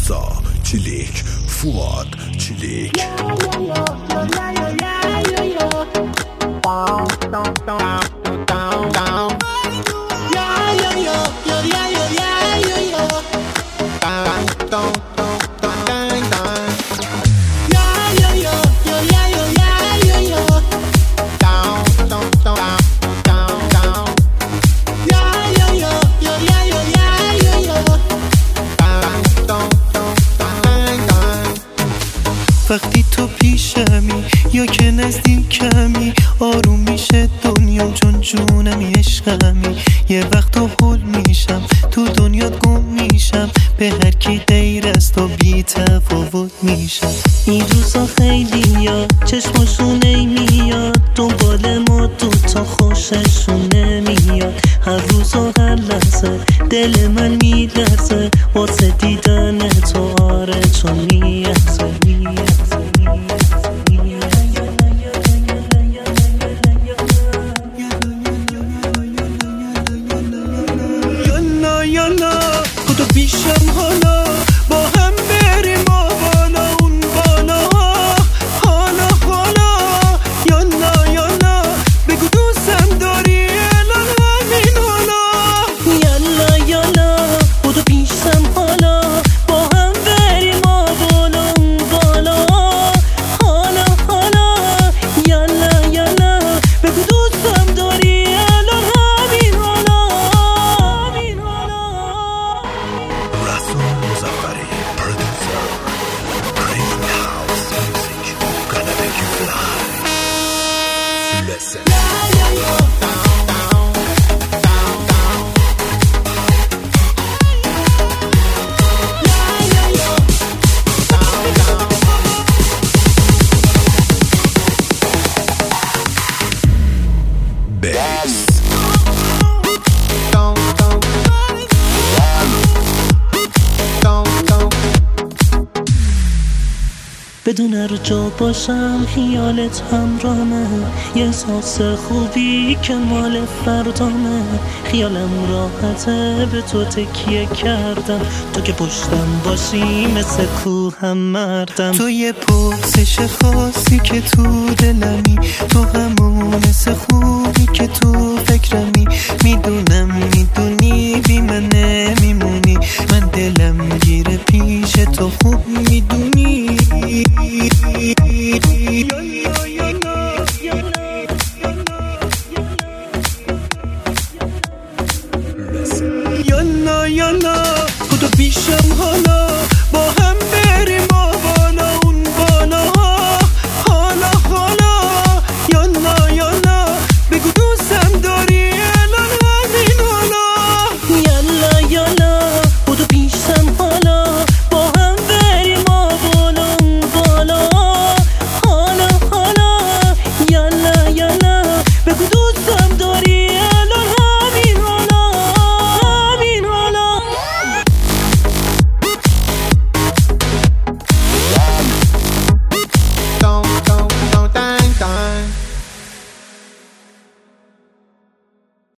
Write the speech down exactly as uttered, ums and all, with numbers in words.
رضا چلیک، فواد چلیک. وقتی تو پیشمی یا که نزدیکمی آروم میشه دنیا، چون جونمی عشقمی. یه وقت تو حل میشم تو دنیات گم میشم، به هر کی غیر از تو بی تفاوت میشم. این روزا خیلی یاد چشماشون نمیاد، دنبال ما دوتا خوششون نمیاد. هر روز و هر لحظه دل من میلرزه واسه دیدن تو، آره چون میارزه میارزه یالا یالا خدا بیشم حالا، با هم بریم ما بالا اون بالا. حالا حالا یالا یالا بگو دوستم داری الان همین حالا. یالا یالا خدا بیشم حالا، با هم بریم ما بالا اون بالا. حالا حالا یالا یالا بگو دوستم داری الان همین حالا همین حالا. رسول مظفری پرودوسر، Crazy House Music, gonna make you fly. Listen. Bass. بدون هر جا باشم خیالت همرامه، یه احساس خوبی که مال فردامه. خیالم راحته به تو تکیه کردم، تو که پشتم باشی مثل کوهم مردم. تو یه پرسش خاصی که تو دلمی، تو همون مثل خوبی که تو فکرمی. میدونم میدونی بی من نمیمونی، من دلم گیره پیش تو خوب میدونی.